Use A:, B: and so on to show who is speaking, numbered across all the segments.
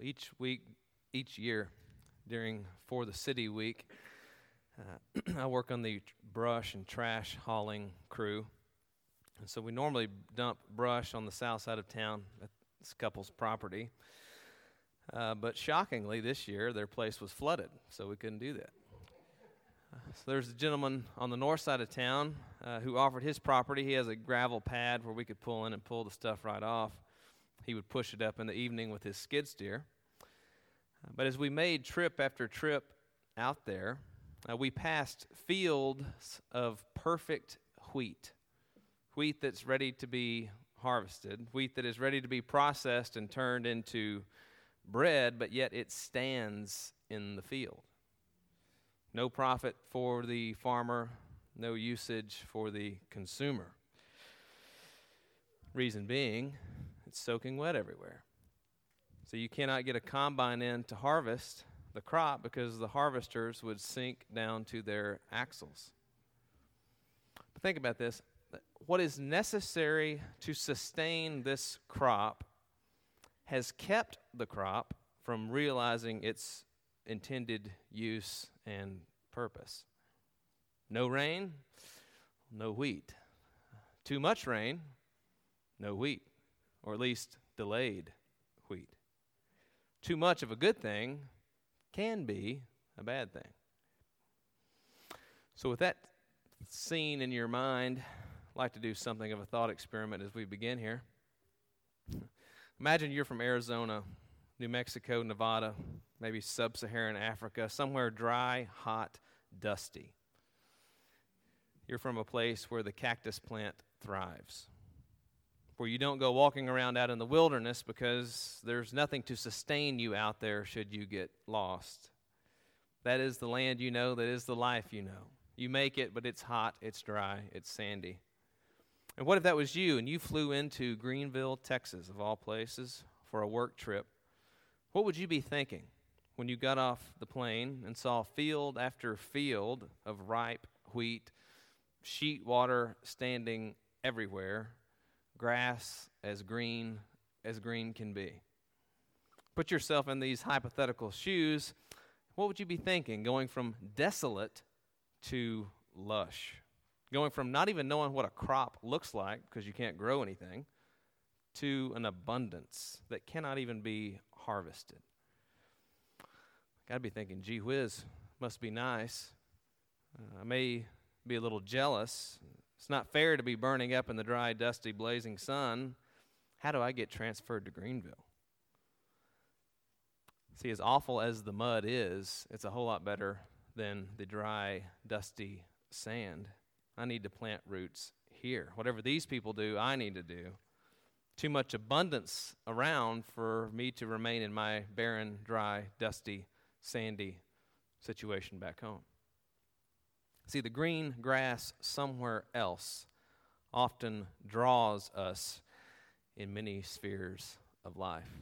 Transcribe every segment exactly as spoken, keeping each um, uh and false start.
A: Each week, each year, during For the City Week, uh, I work on the brush and trash hauling crew. And so we normally dump brush on the south side of town at this couple's property. Uh, but shockingly, this year, their place was flooded, so we couldn't do that. Uh, so there's a gentleman on the north side of town uh, who offered his property. He has a gravel pad where we could pull in and pull the stuff right off. He would push it up in the evening with his skid steer. Uh, but as we made trip after trip out there, uh, we passed fields of perfect wheat. Wheat that's ready to be harvested, wheat that is ready to be processed and turned into bread, but yet it stands in the field. No profit for the farmer, no usage for the consumer. Reason being, it's soaking wet everywhere. So you cannot get a combine in to harvest the crop because the harvesters would sink down to their axles. But think about this. What is necessary to sustain this crop has kept the crop from realizing its intended use and purpose. No rain, no wheat. Too much rain, no wheat, or at least delayed wheat. Too much of a good thing can be a bad thing. So with that scene in your mind, I'd like to do something of a thought experiment as we begin here. Imagine you're from Arizona, New Mexico, Nevada, maybe sub-Saharan Africa, somewhere dry, hot, dusty. You're from a place where the cactus plant thrives, where you don't go walking around out in the wilderness because there's nothing to sustain you out there should you get lost. That is the land you know, that is the life you know. You make it, but it's hot, it's dry, it's sandy. And what if that was you and you flew into Greenville, Texas, of all places, for a work trip? What would you be thinking when you got off the plane and saw field after field of ripe wheat, sheet water standing everywhere, grass as green as green can be? Put yourself in these hypothetical shoes. What would you be thinking going from desolate to lush? Going from not even knowing what a crop looks like because you can't grow anything to an abundance that cannot even be harvested. Got to be thinking, gee whiz, must be nice. Uh, I may be a little jealous. It's not fair to be burning up in the dry, dusty, blazing sun. How do I get transferred to Greenville? See, as awful as the mud is, it's a whole lot better than the dry, dusty sand. I need to plant roots here. Whatever these people do, I need to do. Too much abundance around for me to remain in my barren, dry, dusty, sandy situation back home. See, the green grass somewhere else often draws us in many spheres of life.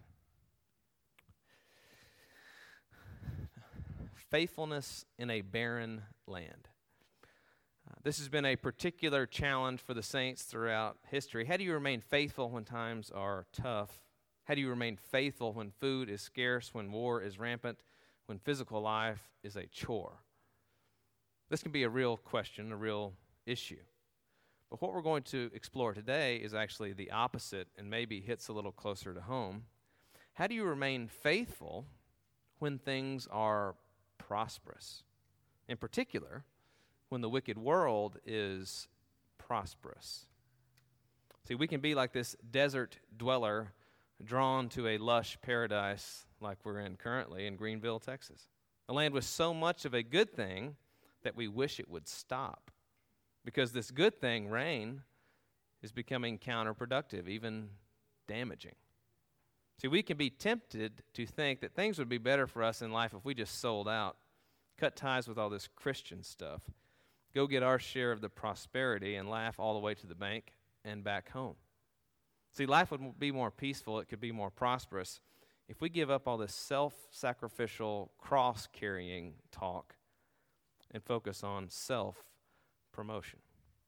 A: Faithfulness in a barren land. Uh, this has been a particular challenge for the saints throughout history. How do you remain faithful when times are tough? How do you remain faithful when food is scarce, when war is rampant, when physical life is a chore? This can be a real question, a real issue. But what we're going to explore today is actually the opposite and maybe hits a little closer to home. How do you remain faithful when things are prosperous? In particular, when the wicked world is prosperous. See, we can be like this desert dweller drawn to a lush paradise like we're in currently in Greenville, Texas. A land with so much of a good thing that we wish it would stop. Because this good thing, rain, is becoming counterproductive, even damaging. See, we can be tempted to think that things would be better for us in life if we just sold out, cut ties with all this Christian stuff, go get our share of the prosperity and laugh all the way to the bank and back home. See, life would be more peaceful, it could be more prosperous if we give up all this self-sacrificial, cross-carrying talk and focus on self-promotion.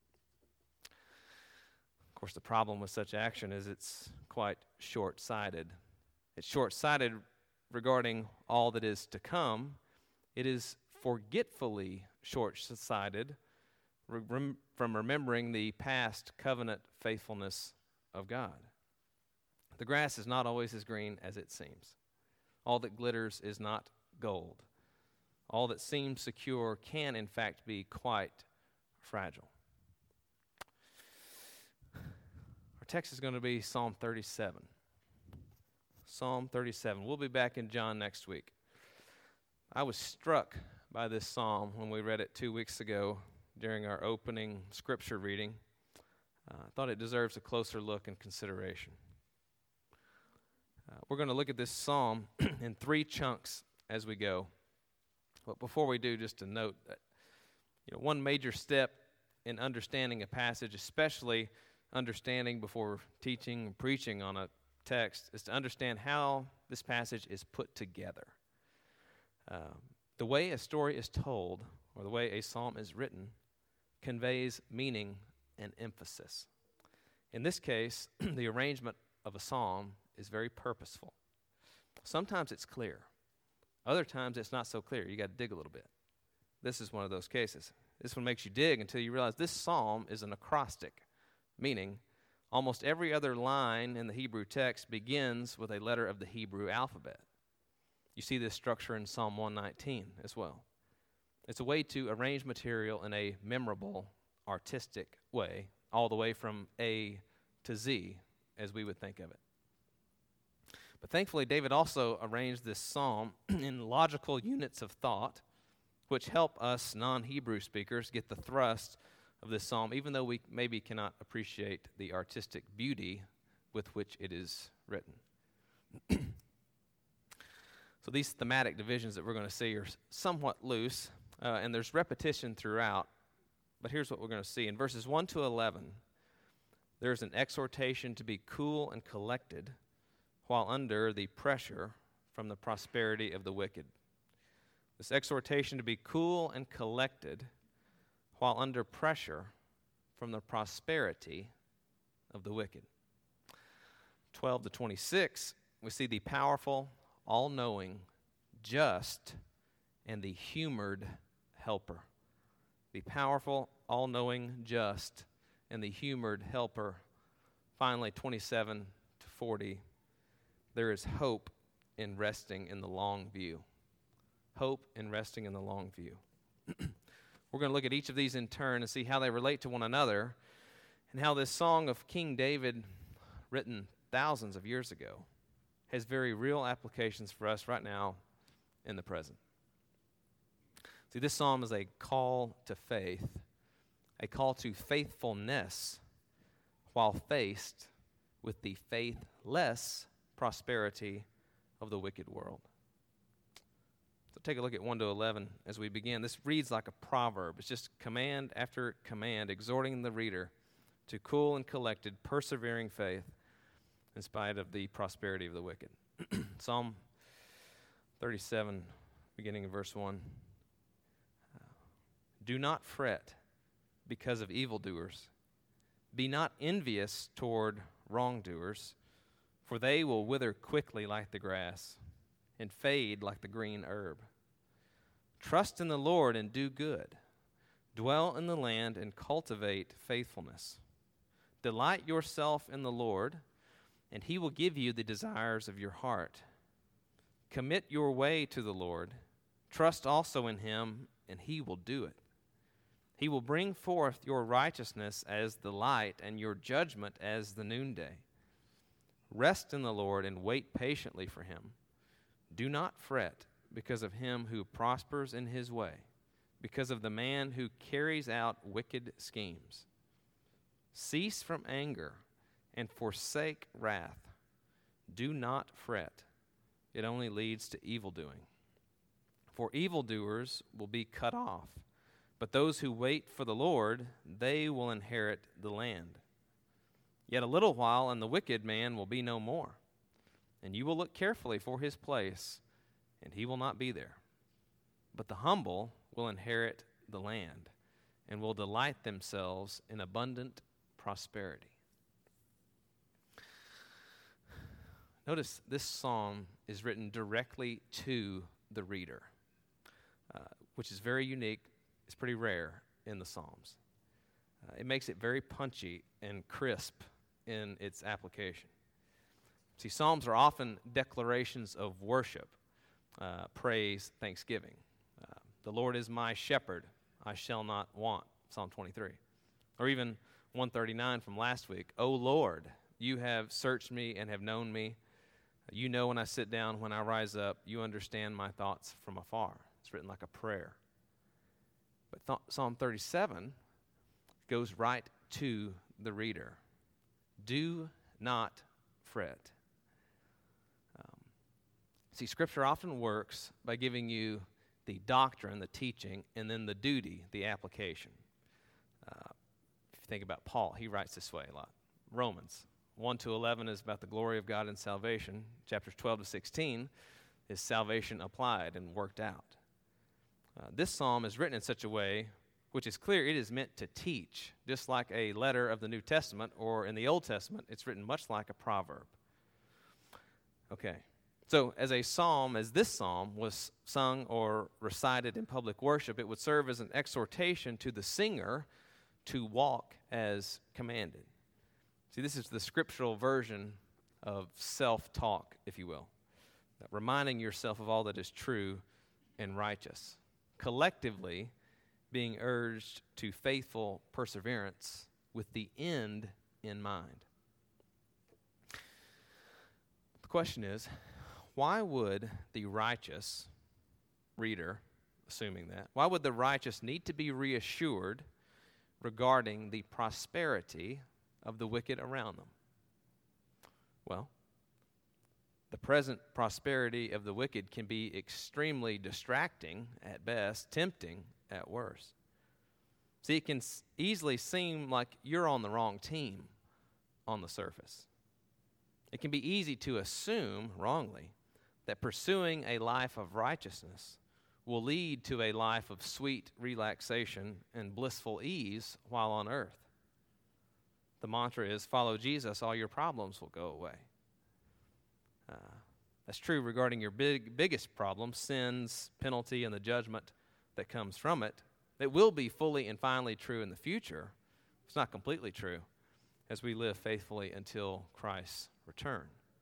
A: Of course, the problem with such action is it's quite short-sighted. It's short-sighted regarding all that is to come, it is forgetfully short-sighted rem- from remembering the past covenant faithfulness of God. The grass is not always as green as it seems. All that glitters is not gold. All that seems secure can, in fact, be quite fragile. Our text is going to be Psalm thirty-seven. Psalm thirty-seven. We'll be back in John next week. I was struck by this psalm when we read it two weeks ago during our opening scripture reading. Uh, I thought it deserves a closer look and consideration. Uh, we're going to look at this psalm in three chunks as we go. But before we do, just to note that you know, one major step in understanding a passage, especially understanding before teaching and preaching on a text, is to understand how this passage is put together. Um, the way a story is told, or the way a psalm is written, conveys meaning and emphasis. In this case, the arrangement of a psalm is very purposeful. Sometimes it's clear. Other times it's not so clear. You got to dig a little bit. This is one of those cases. This one makes you dig until you realize this psalm is an acrostic, meaning almost every other line in the Hebrew text begins with a letter of the Hebrew alphabet. You see this structure in Psalm one nineteen as well. It's a way to arrange material in a memorable, artistic way, all the way from A to Z, as we would think of it. But thankfully, David also arranged this psalm in logical units of thought, which help us non-Hebrew speakers get the thrust of this psalm, even though we maybe cannot appreciate the artistic beauty with which it is written. So these thematic divisions that we're going to see are somewhat loose, uh, and there's repetition throughout. But here's what we're going to see. In verses one to eleven, there's an exhortation to be cool and collected while under the pressure from the prosperity of the wicked. This exhortation to be cool and collected while under pressure from the prosperity of the wicked. twelve to twenty-six, we see the powerful, all-knowing, just, and the humored helper. The powerful, all-knowing, just, and the humored helper. Finally, twenty-seven to forty, there is hope in resting in the long view. Hope in resting in the long view. We're going to look at each of these in turn and see how they relate to one another and how this song of King David, written thousands of years ago, has very real applications for us right now in the present. See, this psalm is a call to faith, a call to faithfulness while faced with the faithless prosperity of the wicked world. So take a look at one to eleven as we begin. This reads like a proverb. It's just command after command, exhorting the reader to cool and collected, persevering faith in spite of the prosperity of the wicked. Psalm thirty-seven, beginning in verse one. Do not fret because of evildoers. Be not envious toward wrongdoers, for they will wither quickly like the grass and fade like the green herb. Trust in the Lord and do good. Dwell in the land and cultivate faithfulness. Delight yourself in the Lord, and he will give you the desires of your heart. Commit your way to the Lord. Trust also in him, and he will do it. He will bring forth your righteousness as the light and your judgment as the noonday. Rest in the Lord and wait patiently for him. Do not fret because of him who prospers in his way, because of the man who carries out wicked schemes. Cease from anger and forsake wrath. Do not fret. It only leads to evildoing. For evildoers will be cut off, but those who wait for the Lord, they will inherit the land. Yet a little while, and the wicked man will be no more. And you will look carefully for his place, and he will not be there. But the humble will inherit the land, and will delight themselves in abundant prosperity. Notice this psalm is written directly to the reader, uh, which is very unique. It's pretty rare in the Psalms. Uh, it makes it very punchy and crisp in its application. See, Psalms are often declarations of worship, uh, praise, thanksgiving. Uh, the Lord is my shepherd, I shall not want, Psalm twenty-three. Or even one thirty-nine from last week, O Lord, you have searched me and have known me. You know when I sit down, when I rise up, you understand my thoughts from afar. It's written like a prayer. But th- Psalm thirty-seven goes right to the reader. Do not fret. Um, see, Scripture often works by giving you the doctrine, the teaching, and then the duty, the application. Uh, if you think about Paul, he writes this way a lot. Romans one to eleven is about the glory of God and salvation. Chapters twelve to sixteen is salvation applied and worked out. Uh, this psalm is written in such a way which is clear it is meant to teach, just like a letter of the New Testament, or in the Old Testament, it's written much like a proverb. Okay, so as a psalm, as this psalm was sung or recited in public worship, it would serve as an exhortation to the singer to walk as commanded. See, this is the scriptural version of self-talk, if you will, reminding yourself of all that is true and righteous. Collectively, being urged to faithful perseverance with the end in mind. The question is, why would the righteous reader, assuming that, why would the righteous need to be reassured regarding the prosperity of the wicked around them? Well, the present prosperity of the wicked can be extremely distracting at best, tempting at worst. See, it can s- easily seem like you're on the wrong team on the surface. It can be easy to assume, wrongly, that pursuing a life of righteousness will lead to a life of sweet relaxation and blissful ease while on earth. The mantra is, follow Jesus, all your problems will go away. Uh, that's true regarding your big, biggest problem, sin's penalty and the judgment that comes from it. It will be fully and finally true in the future. It's not completely true as we live faithfully until Christ's return.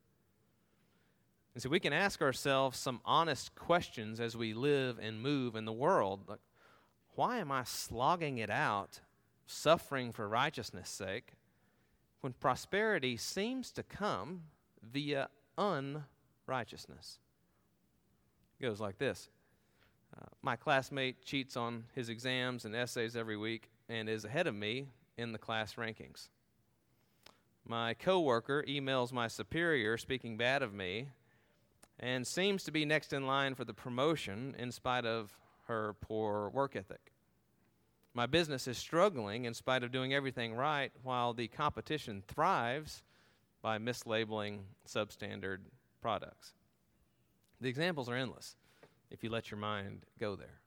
A: And so we can ask ourselves some honest questions as we live and move in the world. Like, why am I slogging it out, suffering for righteousness' sake, when prosperity seems to come via unrighteousness? It goes like this. Uh, my classmate cheats on his exams and essays every week and is ahead of me in the class rankings. My coworker emails my superior speaking bad of me and seems to be next in line for the promotion in spite of her poor work ethic. My business is struggling in spite of doing everything right, while the competition thrives by mislabeling substandard products. The examples are endless if you let your mind go there.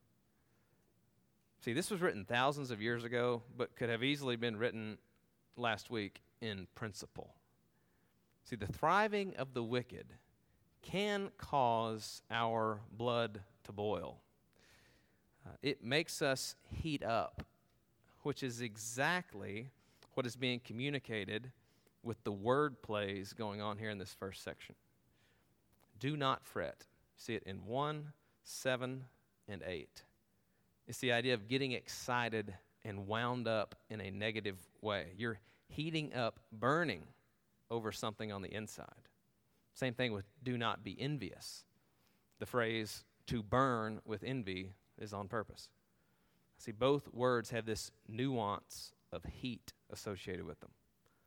A: See, this was written thousands of years ago, but could have easily been written last week in principle. See, the thriving of the wicked can cause our blood to boil. Uh, it makes us heat up, which is exactly what is being communicated with the word plays going on here in this first section. Do not fret. See it in one, seven, and eight. It's the idea of getting excited and wound up in a negative way. You're heating up, burning over something on the inside. Same thing with do not be envious. The phrase to burn with envy is on purpose. See, both words have this nuance of heat associated with them.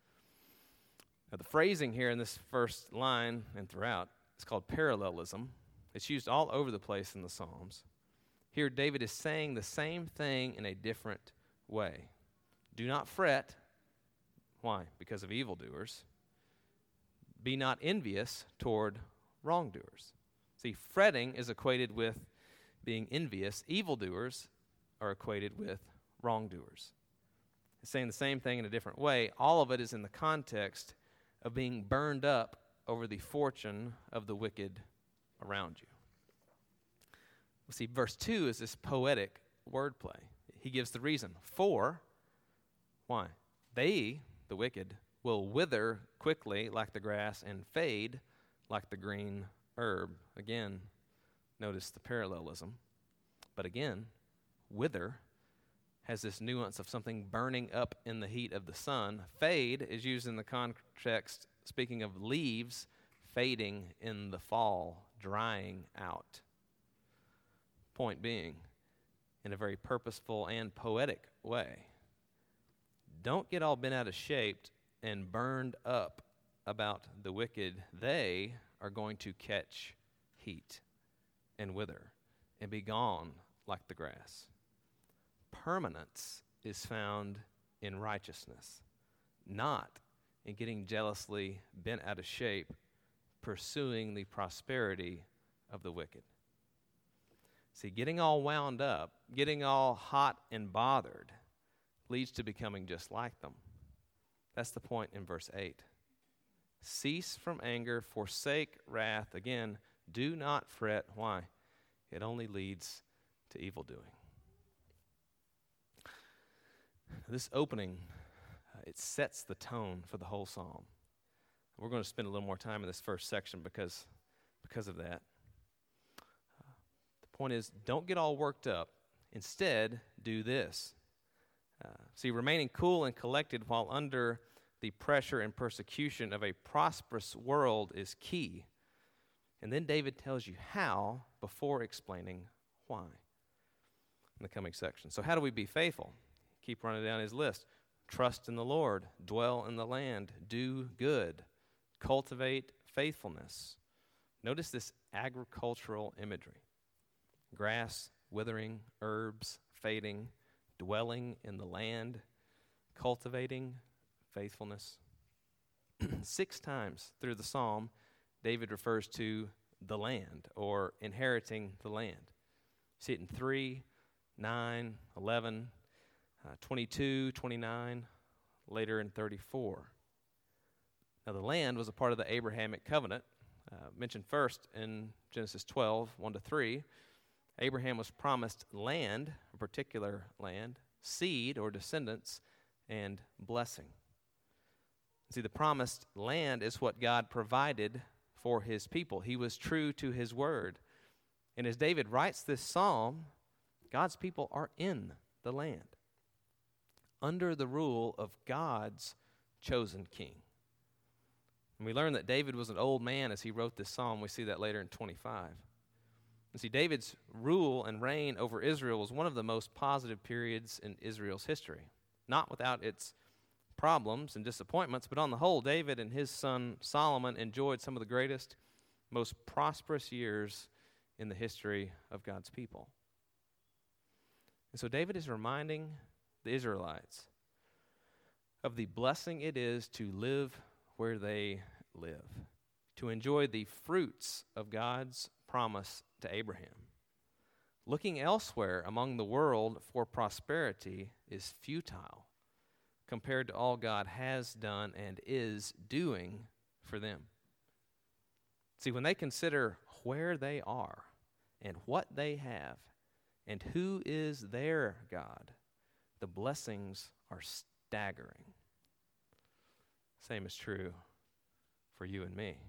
A: Now, the phrasing here in this first line and throughout is called parallelism. It's used all over the place in the Psalms. Here, David is saying the same thing in a different way. Do not fret. Why? Because of evildoers. Be not envious toward wrongdoers. See, fretting is equated with being envious. Evildoers are equated with wrongdoers. It's saying the same thing in a different way. All of it is in the context of being burned up over the fortune of the wicked around you. Well, see, verse two is this poetic wordplay. He gives the reason. For, why? They, the wicked, will wither quickly like the grass and fade like the green herb. Again, notice the parallelism. But again, wither has this nuance of something burning up in the heat of the sun. Fade is used in the context, speaking of leaves fading in the fall, drying out. Point being, in a very purposeful and poetic way, don't get all bent out of shape and burned up about the wicked. They are going to catch heat and wither and be gone like the grass. Permanence is found in righteousness, not in getting jealously bent out of shape, pursuing the prosperity of the wicked. See, getting all wound up, getting all hot and bothered leads to becoming just like them. That's the point in verse eight. Cease from anger, forsake wrath. Again, do not fret. Why? It only leads to evil doing. This opening, uh, it sets the tone for the whole psalm. We're going to spend a little more time in this first section because, because of that. Uh, the point is, don't get all worked up. Instead, do this. Uh, see, remaining cool and collected while under the pressure and persecution of a prosperous world is key. And then David tells you how before explaining why in the coming section. So how do we be faithful? Keep running down his list. Trust in the Lord, dwell in the land, do good, cultivate faithfulness. Notice this agricultural imagery. Grass withering, herbs fading, dwelling in the land, cultivating faithfulness. Six times through the psalm, David refers to the land or inheriting the land. See it in three, nine, eleven, uh, twenty-two, twenty-nine, later in thirty-four. Now the land was a part of the Abrahamic covenant, uh, mentioned first in Genesis twelve, one to three. Abraham was promised land, a particular land, seed or descendants, and blessing. See, the promised land is what God provided for his people. He was true to his word. And as David writes this psalm, God's people are in the land, under the rule of God's chosen king. And we learn that David was an old man as he wrote this psalm. We see that later in twenty-five. And see, David's rule and reign over Israel was one of the most positive periods in Israel's history. Not without its problems and disappointments, but on the whole, David and his son Solomon enjoyed some of the greatest, most prosperous years in the history of God's people. And so David is reminding the Israelites of the blessing it is to live where they live, to enjoy the fruits of God's promise to Abraham. Looking elsewhere among the world for prosperity is futile compared to all God has done and is doing for them. See, when they consider where they are and what they have and who is their God, the blessings are staggering. Same is true for you and me.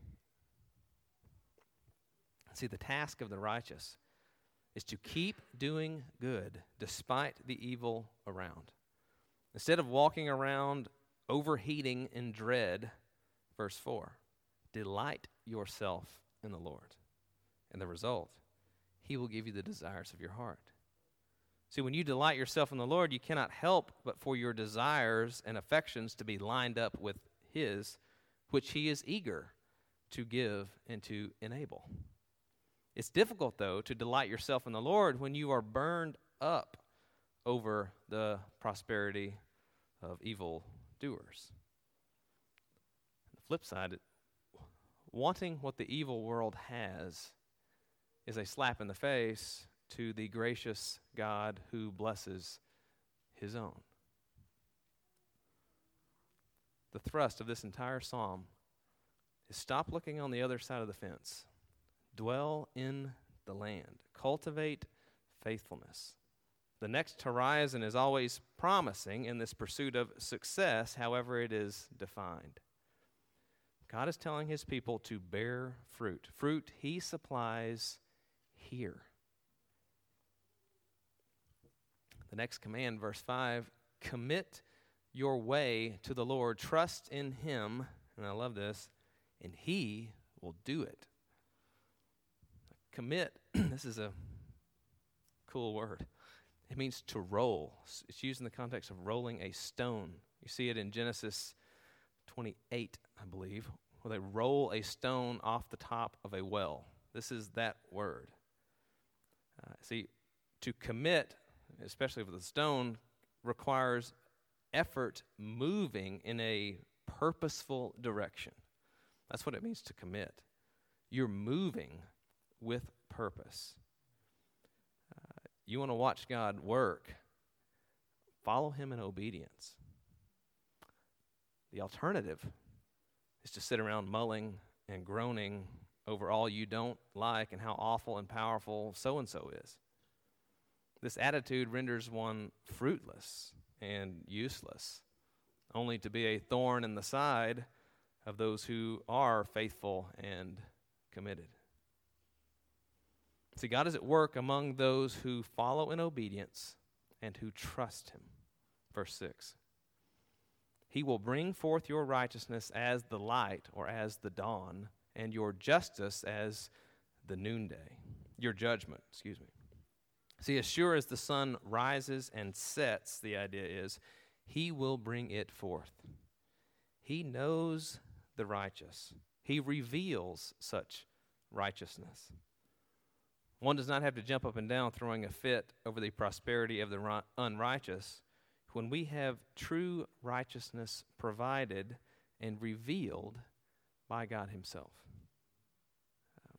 A: See, the task of the righteous is to keep doing good despite the evil around. Instead of walking around overheating in dread, verse four, delight yourself in the Lord. And the result, he will give you the desires of your heart. See, when you delight yourself in the Lord, you cannot help but for your desires and affections to be lined up with his, which he is eager to give and to enable. It's difficult, though, to delight yourself in the Lord when you are burned up over the prosperity of evil doers. On the flip side, wanting what the evil world has is a slap in the face to the gracious God who blesses his own. The thrust of this entire psalm is stop looking on the other side of the fence. Dwell in the land. Cultivate faithfulness. The next horizon is always promising in this pursuit of success, however it is defined. God is telling his people to bear fruit. Fruit he supplies here. The next command, verse five, commit your way to the Lord. Trust in him, and I love this, and he will do it. Commit, this is a cool word. It means to roll. It's used in the context of rolling a stone. You see it in Genesis twenty-eight, I believe, where they roll a stone off the top of a well. This is that word. Uh, see, to commit, especially with the stone, requires effort moving in a purposeful direction. That's what it means to commit. You're moving with purpose. Uh, you want to watch God work, follow him in obedience. The alternative is to sit around mulling and groaning over all you don't like and how awful and powerful so-and-so is. This attitude renders one fruitless and useless, only to be a thorn in the side of those who are faithful and committed. See, God is at work among those who follow in obedience and who trust him. Verse six. He will bring forth your righteousness as the light or as the dawn, and your justice as the noonday. Your judgment, excuse me. See, as sure as the sun rises and sets, the idea is, he will bring it forth. He knows the righteous. He reveals such righteousness. One does not have to jump up and down throwing a fit over the prosperity of the unrighteous when we have true righteousness provided and revealed by God himself. Um,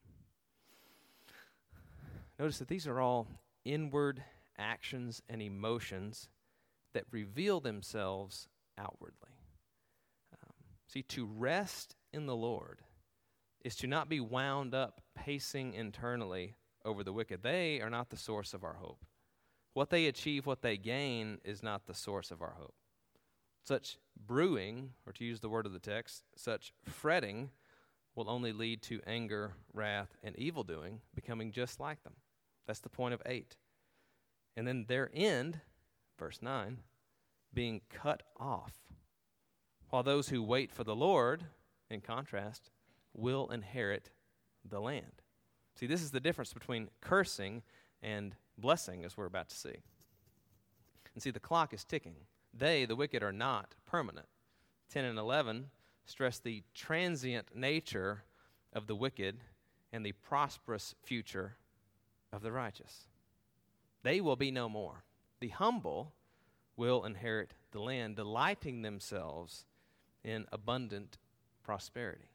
A: notice that these are all inward actions and emotions that reveal themselves outwardly. Um, see, to rest in the Lord is to not be wound up pacing internally over the wicked. They are not the source of our hope. What they achieve, what they gain, is not the source of our hope. Such brewing, or to use the word of the text, such fretting will only lead to anger, wrath, and evildoing, becoming just like them. That's the point of eight. And then their end, verse nine, being cut off, while those who wait for the Lord, in contrast, will inherit the land. See, this is the difference between cursing and blessing, as we're about to see. And see, the clock is ticking. They, the wicked, are not permanent. ten and eleven stress the transient nature of the wicked and the prosperous future of the righteous. They will be no more. The humble will inherit the land, delighting themselves in abundant prosperity.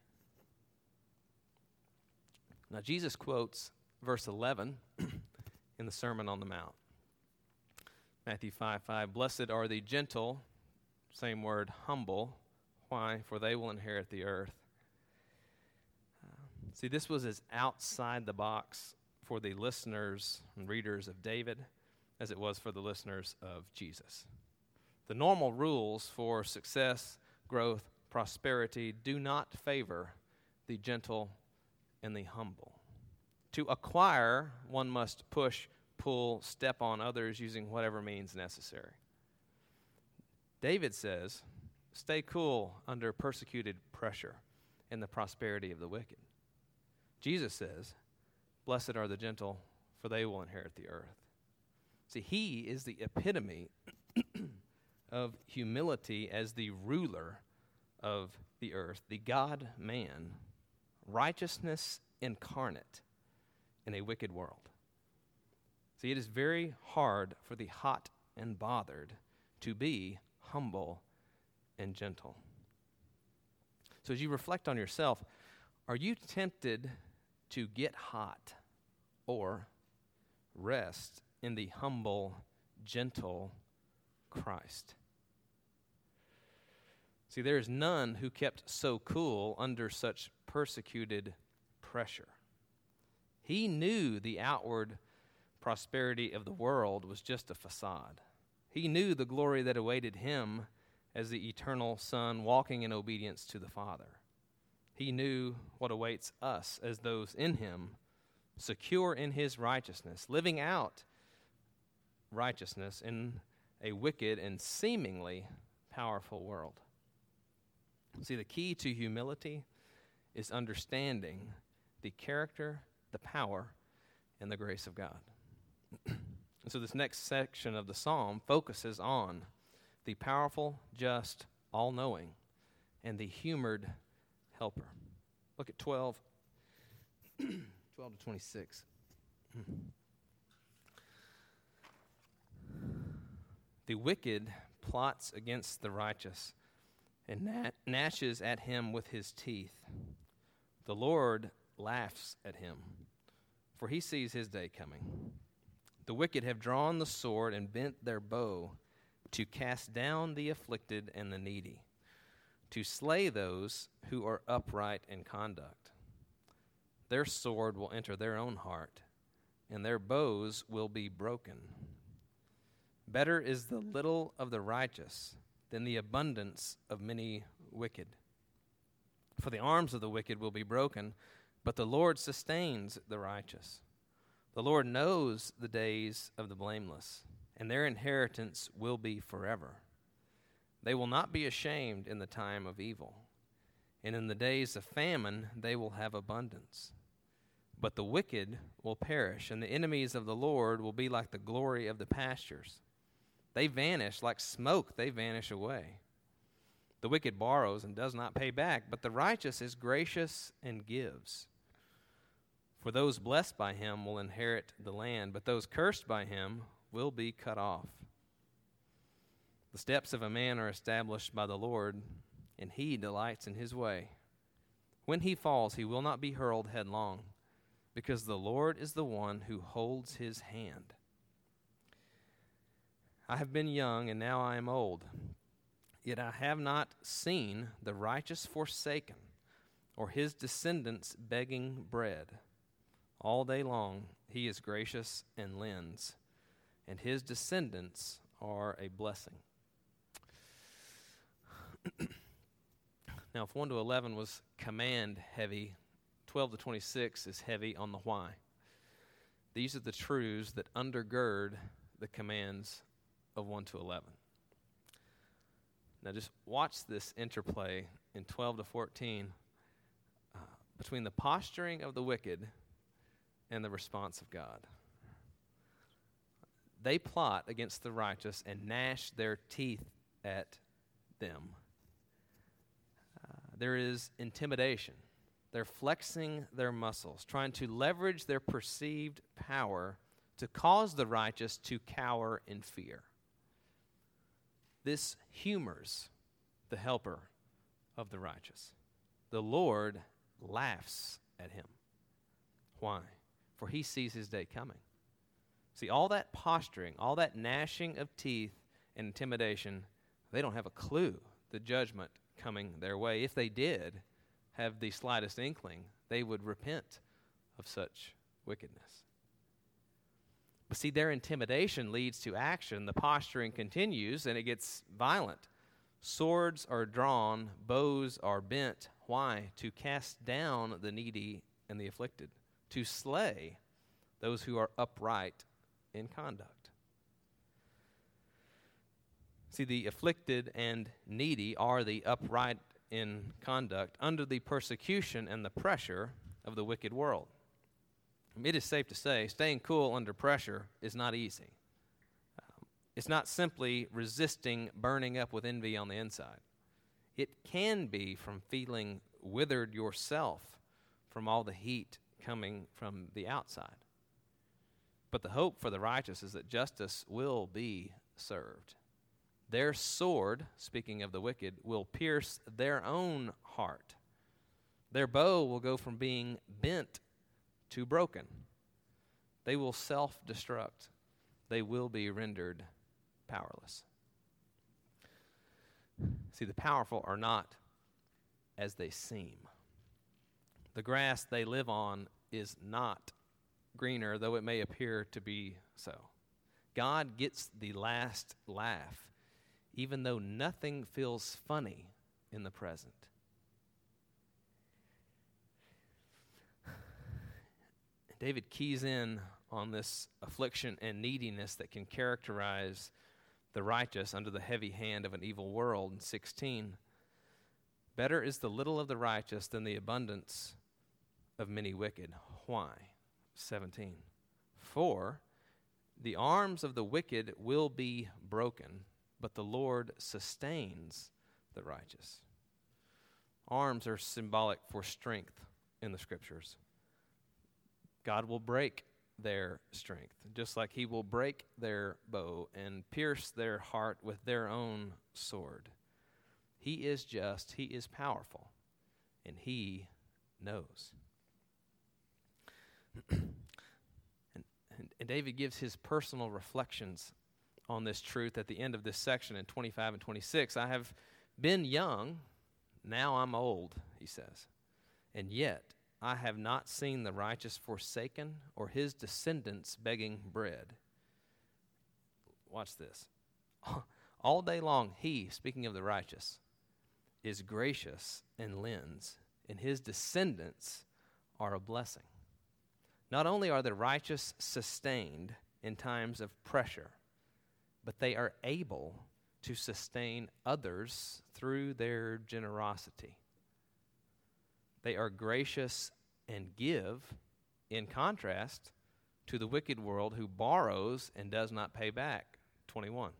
A: Now, Jesus quotes verse eleven in the Sermon on the Mount. Matthew five five, blessed are the gentle, same word, humble. Why? For they will inherit the earth. Uh, see, this was as outside the box for the listeners and readers of David as it was for the listeners of Jesus. The normal rules for success, growth, prosperity do not favor the gentle and the humble. To acquire, one must push, pull, step on others using whatever means necessary. David says, stay cool under persecuted pressure and the prosperity of the wicked. Jesus says, blessed are the gentle, for they will inherit the earth. See, he is the epitome of humility as the ruler of the earth, the God-man, righteousness incarnate in a wicked world. See, it is very hard for the hot and bothered to be humble and gentle. So as you reflect on yourself, are you tempted to get hot or rest in the humble, gentle Christ? See, there is none who kept so cool under such persecuted pressure. He knew the outward prosperity of the world was just a facade. He knew the glory that awaited him as the eternal Son walking in obedience to the Father. He knew what awaits us as those in him, secure in his righteousness, living out righteousness in a wicked and seemingly powerful world. See, the key to humility is understanding the character, the power, and the grace of God. And so this next section of the psalm focuses on the powerful, just, all-knowing, and the humored helper. Look at twelve, twelve to twenty-six. The wicked plots against the righteous and gna- gnashes at him with his teeth. The Lord laughs at him, for he sees his day coming. The wicked have drawn the sword and bent their bow to cast down the afflicted and the needy, to slay those who are upright in conduct. Their sword will enter their own heart, and their bows will be broken. Better is the little of the righteous than the abundance of many wicked. For the arms of the wicked will be broken, but the Lord sustains the righteous. The Lord knows the days of the blameless, and their inheritance will be forever. They will not be ashamed in the time of evil, and in the days of famine they will have abundance. But the wicked will perish, and the enemies of the Lord will be like the glory of the pastures. They vanish like smoke, they vanish away. The wicked borrows and does not pay back, but the righteous is gracious and gives. For those blessed by him will inherit the land, but those cursed by him will be cut off. The steps of a man are established by the Lord, and he delights in his way. When he falls, he will not be hurled headlong, because the Lord is the one who holds his hand. I have been young, and now I am old, yet I have not seen the righteous forsaken, or his descendants begging bread. All day long he is gracious and lends, and his descendants are a blessing. Now, if one to eleven was command heavy, twelve to twenty-six is heavy on the why. These are the truths that undergird the commands of one to eleven. Now, just watch this interplay in twelve to fourteen uh, between the posturing of the wicked and the response of God. They plot against the righteous and gnash their teeth at them. Uh, there is intimidation. They're flexing their muscles, trying to leverage their perceived power to cause the righteous to cower in fear. This humors the helper of the righteous. The Lord laughs at him. Why? For he sees his day coming. See, all that posturing, all that gnashing of teeth and intimidation, they don't have a clue the judgment coming their way. If they did have the slightest inkling, they would repent of such wickedness. But see, their intimidation leads to action. The posturing continues, and it gets violent. Swords are drawn, bows are bent. Why? To cast down the needy and the afflicted, to slay those who are upright in conduct. See, the afflicted and needy are the upright in conduct under the persecution and the pressure of the wicked world. It is safe to say staying cool under pressure is not easy. Um, it's not simply resisting burning up with envy on the inside. It can be from feeling withered yourself from all the heat coming from the outside. But the hope for the righteous is that justice will be served. Their sword, speaking of the wicked, will pierce their own heart. Their bow will go from being bent to broken. They will self-destruct. They will be rendered powerless. See, the powerful are not as they seem. The grass they live on is not greener, though it may appear to be so. God gets the last laugh, even though nothing feels funny in the present. David keys in on this affliction and neediness that can characterize the righteous under the heavy hand of an evil world. In sixteen, better is the little of the righteous than the abundance of many wicked. Why? seventeen, for the arms of the wicked will be broken, but the Lord sustains the righteous. Arms are symbolic for strength in the Scriptures. God will break their strength, just like he will break their bow and pierce their heart with their own sword. He is just, he is powerful, and he knows. and, and, and David gives his personal reflections on this truth at the end of this section in twenty-five and twenty-six. I have been young, now I'm old, he says, and yet I have not seen the righteous forsaken or his descendants begging bread. Watch this. All day long, he, speaking of the righteous, is gracious and lends, and his descendants are a blessing. Not only are the righteous sustained in times of pressure, but they are able to sustain others through their generosity. They are gracious and give, in contrast to the wicked world who borrows and does not pay back. twenty-one.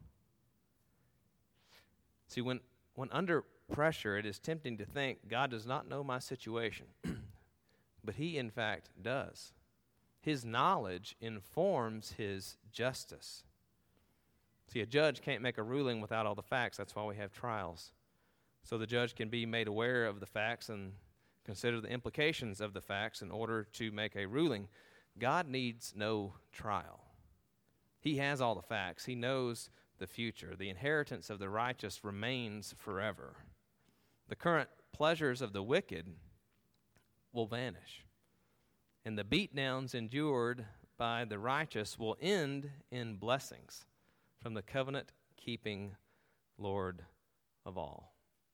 A: See, when, when under pressure, it is tempting to think God does not know my situation, but he, in fact, does. His knowledge informs his justice. See, a judge can't make a ruling without all the facts. That's why we have trials. So the judge can be made aware of the facts and consider the implications of the facts in order to make a ruling. God needs no trial. He has all the facts. He knows the future. The inheritance of the righteous remains forever. The current pleasures of the wicked will vanish, and the beatdowns endured by the righteous will end in blessings from the covenant-keeping Lord of all.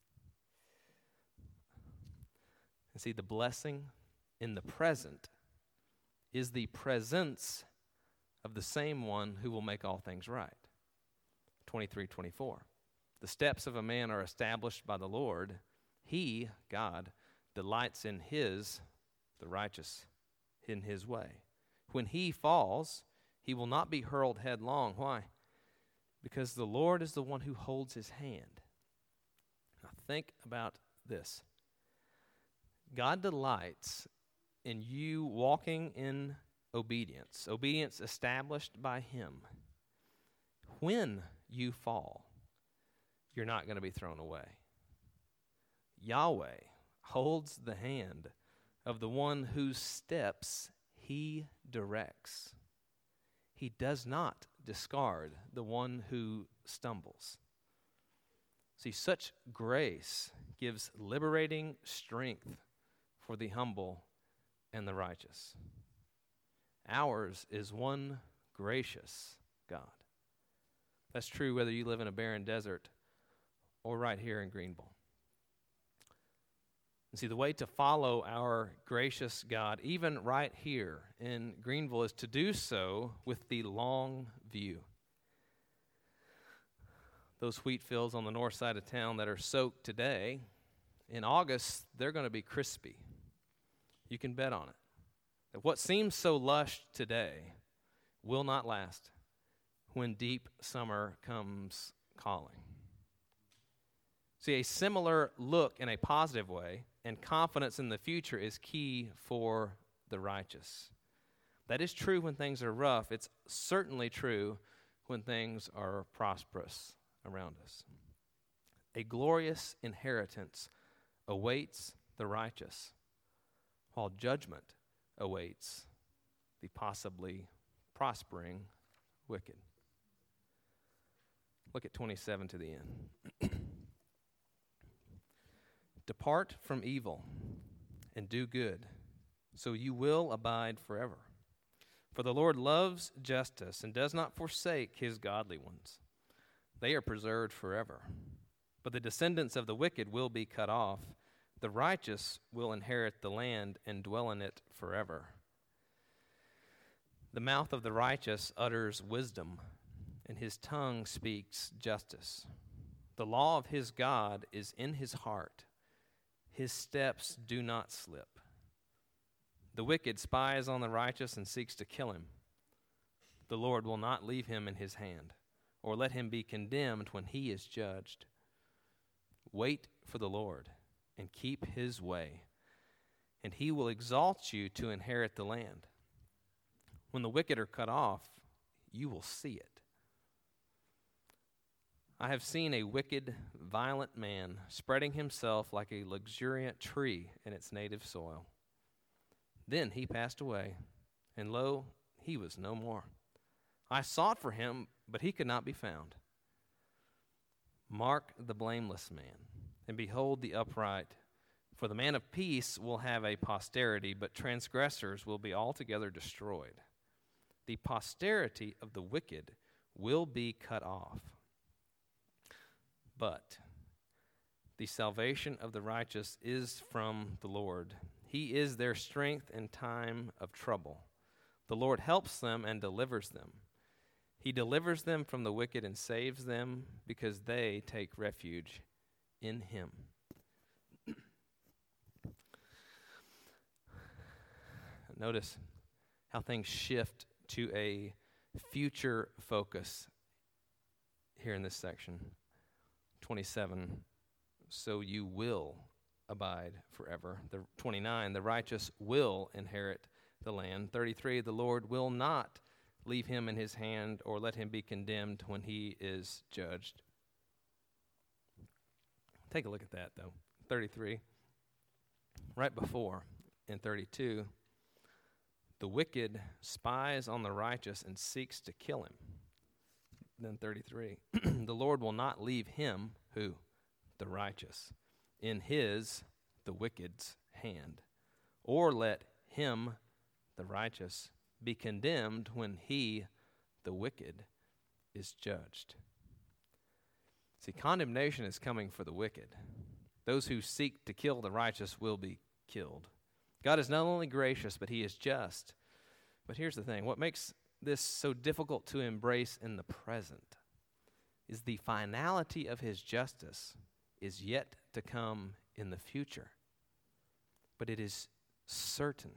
A: And see, the blessing in the present is the presence of the same one who will make all things right. twenty-three, twenty-four. The steps of a man are established by the Lord. He, God, delights in his, the righteous, in his way. When he falls, he will not be hurled headlong. Why? Because the Lord is the one who holds his hand. Now think about this. God delights in you walking in obedience, obedience established by him. When you fall, you're not going to be thrown away. Yahweh holds the hand of the one whose steps he directs. He does not discard the one who stumbles. See, such grace gives liberating strength for the humble and the righteous. Ours is one gracious God. That's true whether you live in a barren desert or right here in Greenville. And see, the way to follow our gracious God, even right here in Greenville, is to do so with the long view. Those wheat fields on the north side of town that are soaked today, in August, they're going to be crispy. You can bet on it. That what seems so lush today will not last when deep summer comes calling. See, a similar look in a positive way and confidence in the future is key for the righteous. That is true when things are rough. It's certainly true when things are prosperous around us. A glorious inheritance awaits the righteous, while judgment awaits the possibly prospering wicked. Look at twenty-seven to the end. Depart from evil and do good, so you will abide forever. For the Lord loves justice and does not forsake his godly ones. They are preserved forever. But the descendants of the wicked will be cut off. The righteous will inherit the land and dwell in it forever. The mouth of the righteous utters wisdom, and his tongue speaks justice. The law of his God is in his heart. His steps do not slip. The wicked spies on the righteous and seeks to kill him. The Lord will not leave him in his hand, or let him be condemned when he is judged. Wait for the Lord and keep his way, and he will exalt you to inherit the land. When the wicked are cut off, you will see it. I have seen a wicked, violent man spreading himself like a luxuriant tree in its native soil. Then he passed away, and lo, he was no more. I sought for him, but he could not be found. Mark the blameless man, and behold the upright. For the man of peace will have a posterity, but transgressors will be altogether destroyed. The posterity of the wicked will be cut off. But the salvation of the righteous is from the Lord. He is their strength in time of trouble. The Lord helps them and delivers them. He delivers them from the wicked and saves them because they take refuge in him. Notice how things shift to a future focus here in this section. twenty-seven, so you will abide forever. The twenty-nine, the righteous will inherit the land. thirty-three, the Lord will not leave him in his hand or let him be condemned when he is judged. Take a look at that, though. thirty-three, right before in thirty-two, the wicked spies on the righteous and seeks to kill him. Then thirty-three, the Lord will not leave him, who? The righteous, in his, the wicked's, hand, or let him, the righteous, be condemned when he, the wicked, is judged. See, condemnation is coming for the wicked. Those who seek to kill the righteous will be killed. God is not only gracious, but he is just. But here's the thing. What makes this so difficult to embrace in the present is the finality of his justice is yet to come in the future. But it is certain.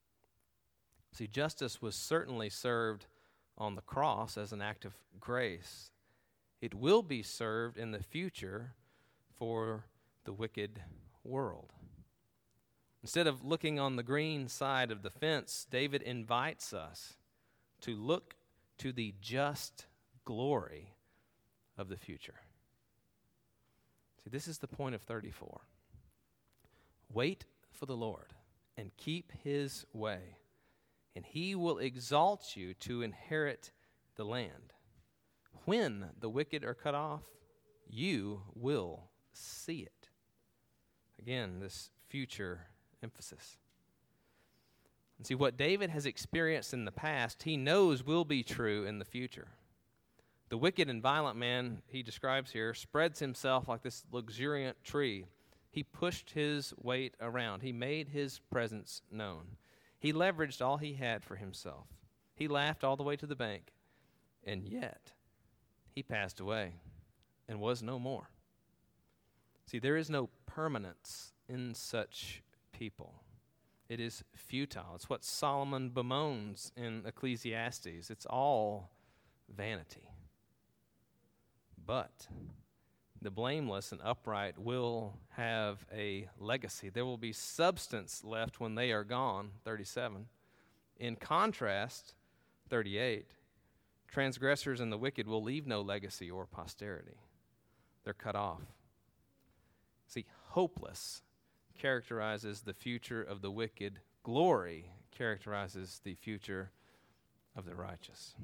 A: See, justice was certainly served on the cross as an act of grace. It will be served in the future for the wicked world. Instead of looking on the green side of the fence, David invites us to look to the just glory of the future. See, this is the point of thirty-four. Wait for the Lord and keep his way, and he will exalt you to inherit the land. When the wicked are cut off, you will see it. Again, this future emphasis. And see, what David has experienced in the past, he knows will be true in the future. The wicked and violent man, he describes here, spreads himself like this luxuriant tree. He pushed his weight around. He made his presence known. He leveraged all he had for himself. He laughed all the way to the bank. And yet, he passed away and was no more. See, there is no permanence in such people. It is futile. It's what Solomon bemoans in Ecclesiastes. It's all vanity. But the blameless and upright will have a legacy. There will be substance left when they are gone, thirty-seven. In contrast, thirty-eight, transgressors and the wicked will leave no legacy or posterity. They're cut off. See, hopeless characterizes the future of the wicked. Glory characterizes the future of the righteous.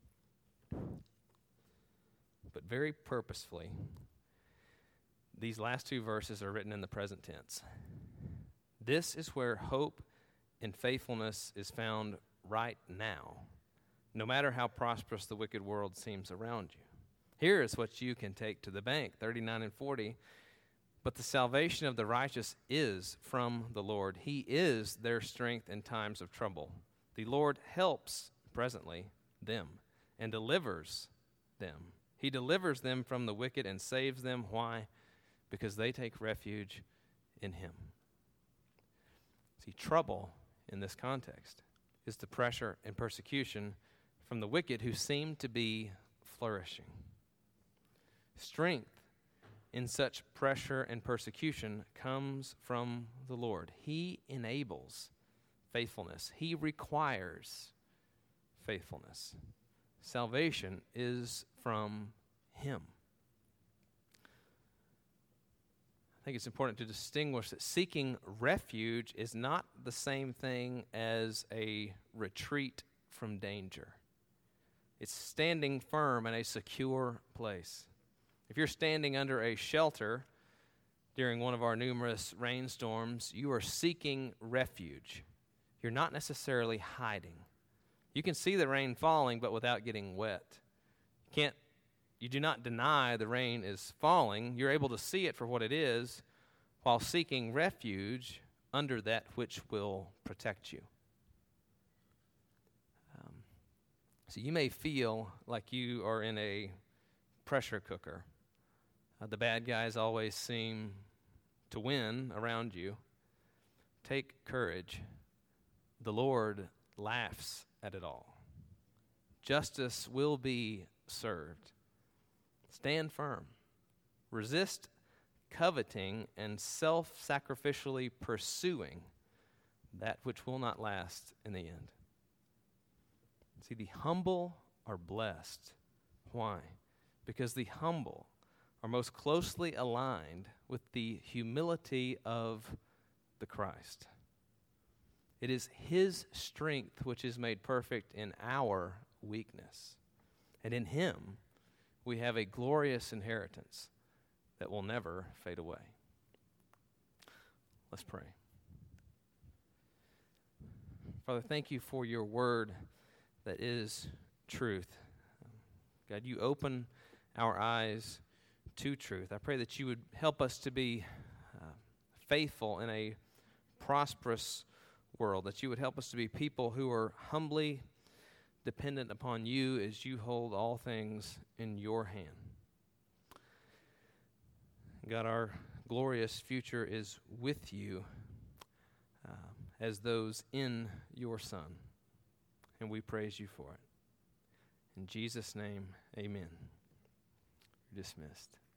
A: But very purposefully, these last two verses are written in the present tense. This is where hope and faithfulness is found right now, no matter how prosperous the wicked world seems around you. Here is what you can take to the bank, thirty-nine and forty. But the salvation of the righteous is from the Lord. He is their strength in times of trouble. The Lord helps presently them and delivers them. He delivers them from the wicked and saves them. Why? Because they take refuge in him. See, trouble in this context is the pressure and persecution from the wicked who seem to be flourishing. Strength in such pressure and persecution comes from the Lord. He enables faithfulness. He requires faithfulness. Salvation is from him. I think it's important to distinguish that seeking refuge is not the same thing as a retreat from danger. It's standing firm in a secure place. If you're standing under a shelter during one of our numerous rainstorms, you are seeking refuge. You're not necessarily hiding. You can see the rain falling, but without getting wet. You can't, you do not deny the rain is falling. You're able to see it for what it is while seeking refuge under that which will protect you. Um, so you may feel like you are in a pressure cooker. Uh, the bad guys always seem to win around you. Take courage. The Lord laughs at it all. Justice will be served. Stand firm. Resist coveting and self-sacrificially pursuing that which will not last in the end. See, the humble are blessed. Why? Because the humble are most closely aligned with the humility of the Christ. It is his strength which is made perfect in our weakness. And in him, we have a glorious inheritance that will never fade away. Let's pray. Father, thank you for your word that is truth. God, you open our eyes to truth. I pray that you would help us to be uh, faithful in a prosperous world, that you would help us to be people who are humbly dependent upon you as you hold all things in your hand. God, our glorious future is with you uh, as those in your Son, and we praise you for it. In Jesus' name, amen. You're dismissed.